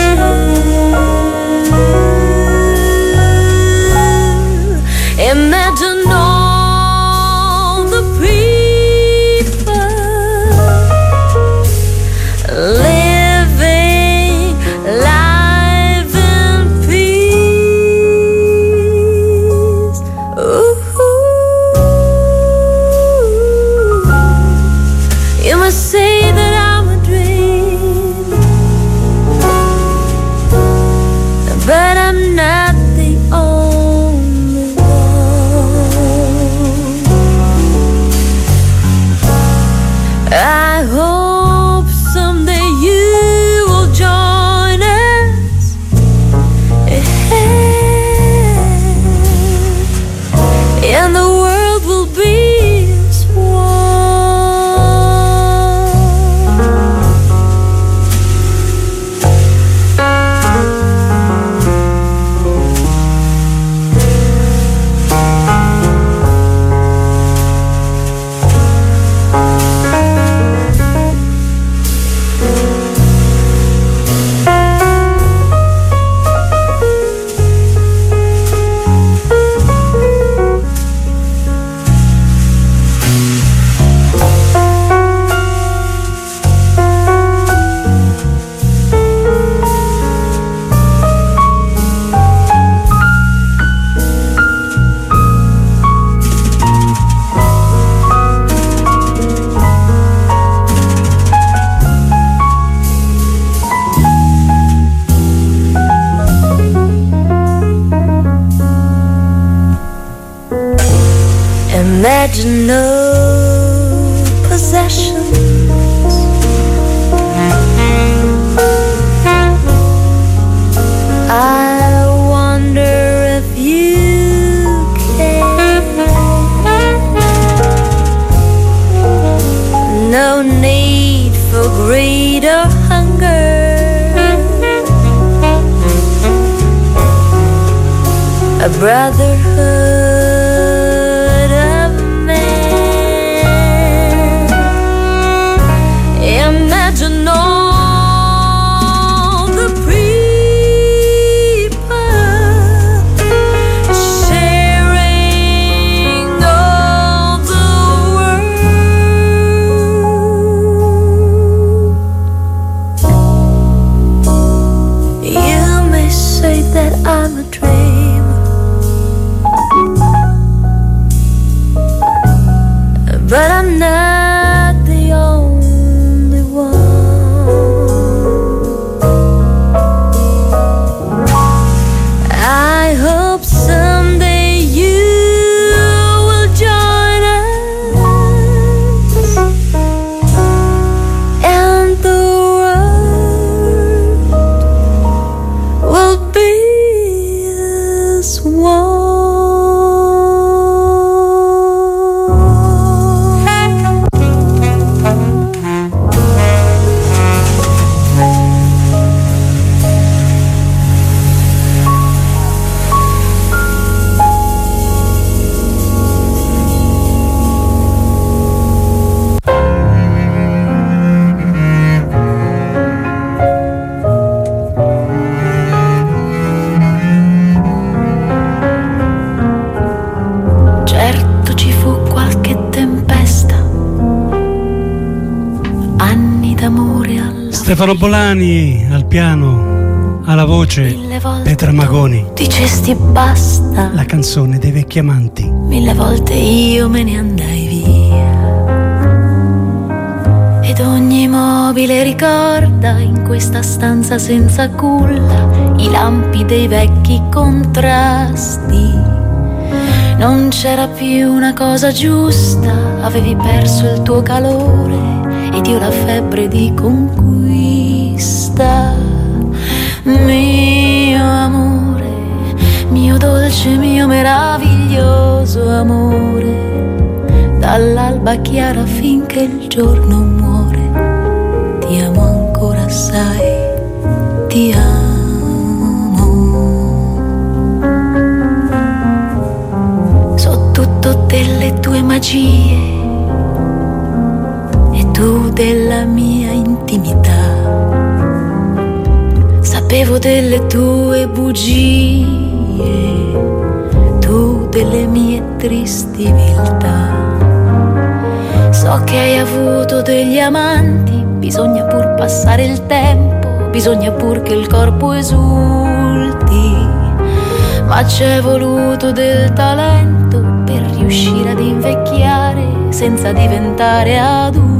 too. Imagine all the people living life in peace. Ooh, you must say that I'm a dream, but I'm not the only one. I hope someday you will join us, and the world will be as imagine no possessions. I wonder if you can. No need for greed or hunger. A brotherhood of men. Imagine all the people sharing all the world. You may say that I'm a dreamer, but I'm not the only one. I hope someday you will join us, and the world will be Stefano Bolani al piano, alla voce Petra Magoni. Dicesti basta. La canzone dei vecchi amanti. 1000 volte io me ne andai via. Ed ogni mobile ricorda in questa stanza senza culla i lampi dei vecchi contrasti. Non c'era più una cosa giusta, avevi perso il tuo calore ed io la febbre di conquista. Mio amore, mio dolce, mio meraviglioso amore, dall'alba chiara finché il giorno muore, ti amo ancora, sai, ti amo. So tutto delle tue magie e tu della mia intimità. Sapevo delle tue bugie, tu delle mie tristi viltà. So che hai avuto degli amanti, bisogna pur passare il tempo, bisogna pur che il corpo esulti, ma c'è voluto del talento per riuscire ad invecchiare senza diventare adulti.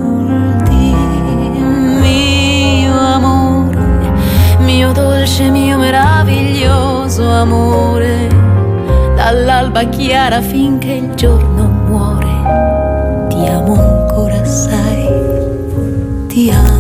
Mio amore, mio dolce, mio meraviglioso amore, dall'alba chiara finché il giorno muore, ti amo ancora, sai, ti amo.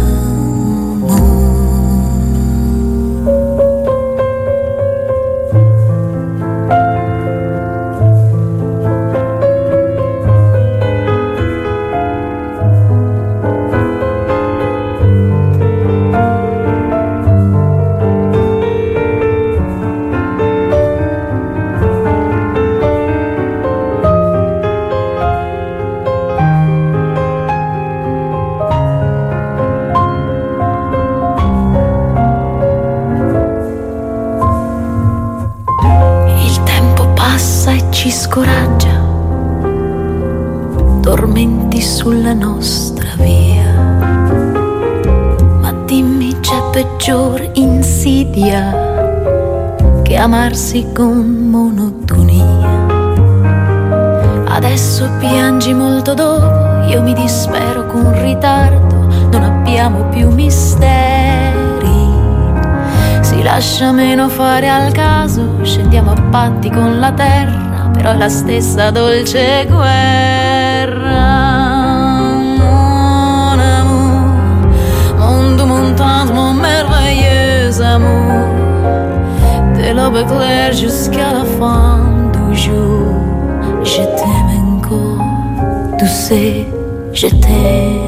Ci scoraggia, tormenti sulla nostra via, ma dimmi, c'è peggior insidia che amarsi con monotonia. Adesso piangi molto dopo, io mi dispero con ritardo, non abbiamo più misteri, si lascia meno fare al caso, scendiamo a patti con la terra, però è la stessa dolce guerra. Mon amour, monde, montagne, mon merveilleux amour, de l'aube éclair jusqu'à la fin du jour, je t'aime encore, tu sais, je t'aime.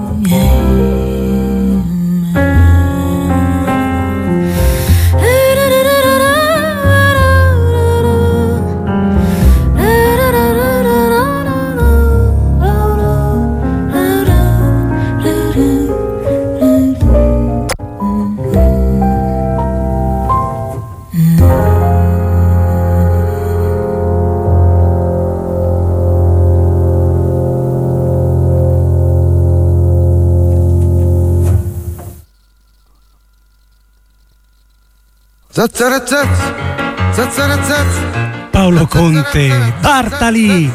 Paolo Conte, Bartali.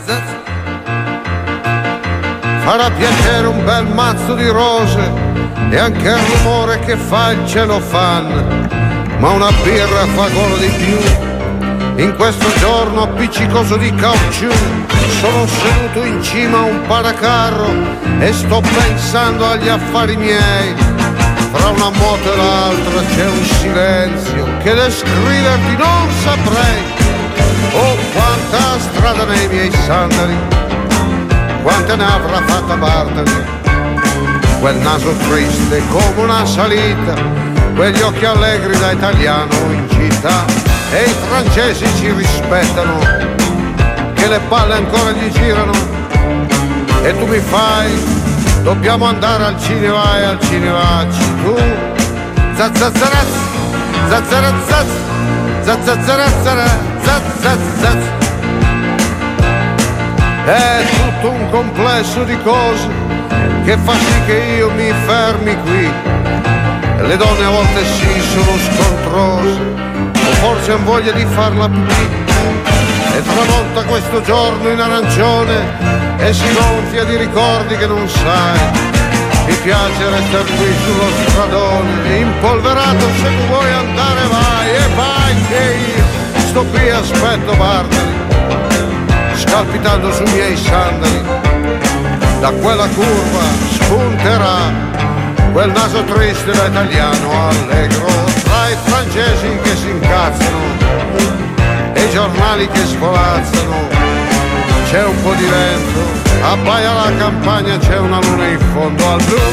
Farà piacere un bel mazzo di rose e anche il rumore che fa il celofan, ma una birra fa gola di più. In questo giorno appiccicoso di caucciù sono seduto in cima a un paracarro e sto pensando agli affari miei. Fra una moto e l'altra c'è un silenzio che descriverti non saprei. Oh, quanta strada nei miei sandali, quante ne avrà fatta Bartali. Quel naso triste come una salita, quegli occhi allegri da italiano in città. E i francesi ci rispettano, che le palle ancora gli girano. E tu mi fai, dobbiamo andare al cinema e al cinevacci. Tu, zazzazaraz, zazzarazaz, zazzazarazara, zazzazaz. È tutto un complesso di cose che fa sì che io mi fermi qui le donne a volte sì sono scontrose, o forse han voglia di farla pipì, e tramonta questo giorno in arancione e si gonfia di ricordi che non sai. Mi piace restare qui sullo stradone, impolverato, se tu vuoi andare vai, e vai che io sto qui, aspetto Bartali, scalpitando sui miei sandali. Da quella curva spunterà quel naso triste da italiano allegro, tra i francesi che si incazzano e i giornali che svolazzano. C'è un po' di vento, abbaia la campagna, c'è una luna in fondo al blu.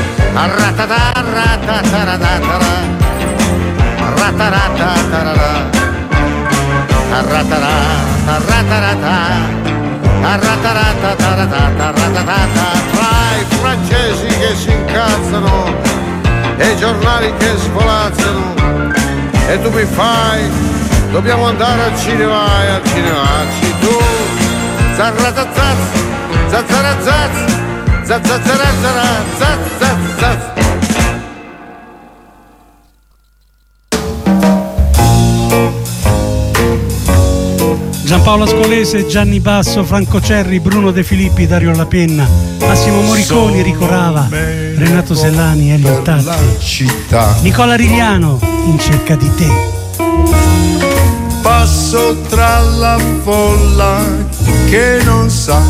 Tra i francesi che si incazzano e i giornali che svolazzano, e tu mi fai, dobbiamo andare al cinema, e al cinema ci tu. Zarratazaz, zazzarazaz, zazzarazaz. Giampaolo Ascolese, Gianni Basso, Franco Cerri, Bruno De Filippi, Dario Lapenna, Massimo Morriconi, Rico Rava, Renato Sellani, Elio Tatti, Nicola Riviano, In cerca di te. Passo tra la folla che non sa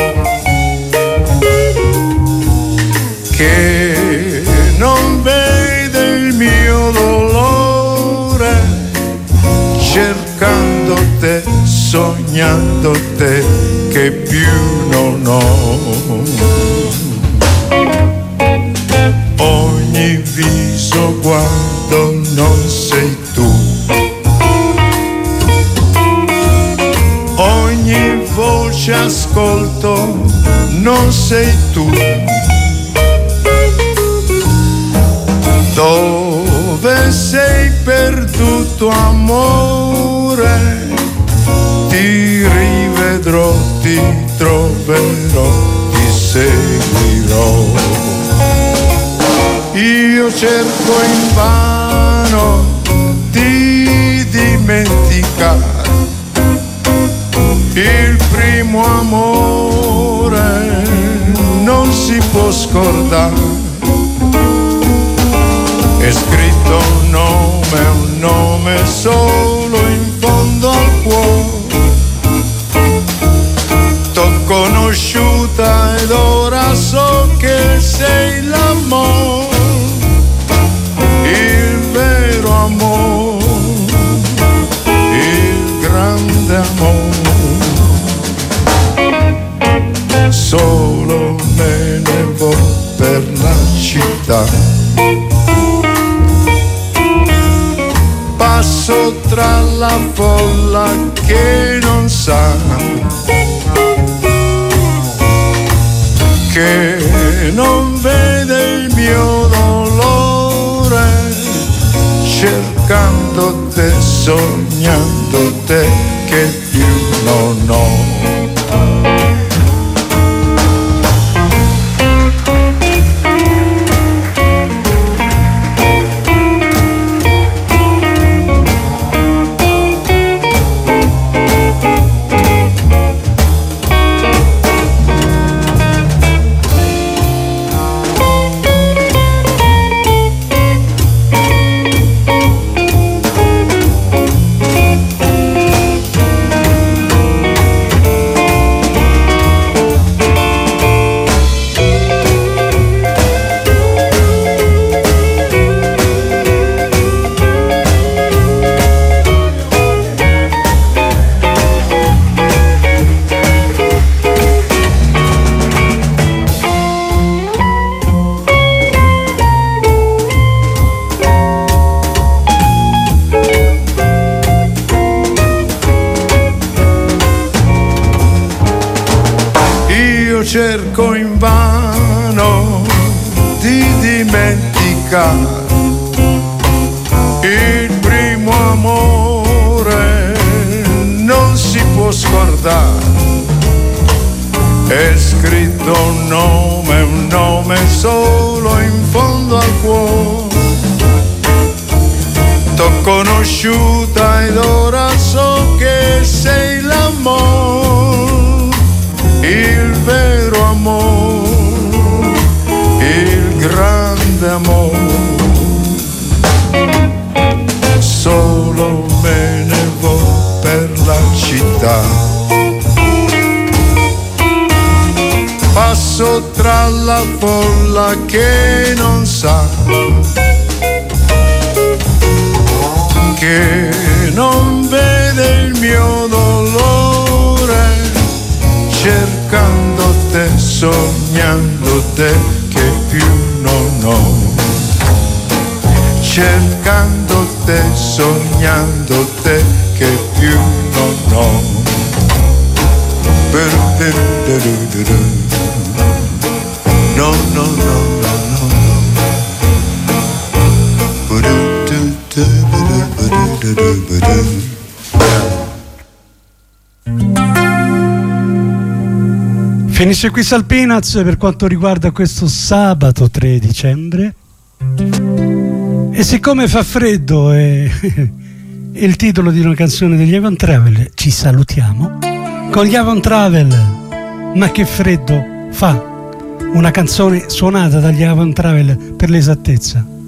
che non vede il mio dolore, cercando te, sognando te che più non ho. Ogni viso guardo, non sei tu. Ogni voce ascolto, non sei tu. Dove sei perduto, amore? Ti rivedrò, ti troverò, ti seguirò. Io cerco invano di dimenticare il primo amore, non si può scordare. È scritto un nome solo in fondo al cuore. T'ho conosciuta ed ora so che sei l'amore, il vero amore, il grande amore. Solo me ne vo per la città, passo tra la folla che non sa che non vede il mio dolore, cercando te, sognando te che più non ho. Cerco invano di dimenticare il primo amore, non si può scordare. È scritto un nome solo in fondo al cuore. conosciuta ed ora so che sei l'amore, il vero amore, il grande amore. Solo me ne vo per la città, passo tra la folla che non sa, che non vede il mio dolore, cercando te, sognando te che più non ho, cercando te, sognando te che più non ho. No, no, no, no, Finisce qui Salpinaz per quanto riguarda questo sabato 3 dicembre. E siccome fa freddo e il titolo di una canzone degli Avon Travel, ci salutiamo con gli Avon Travel. Ma che freddo fa, una canzone suonata dagli Avon Travel per l'esattezza.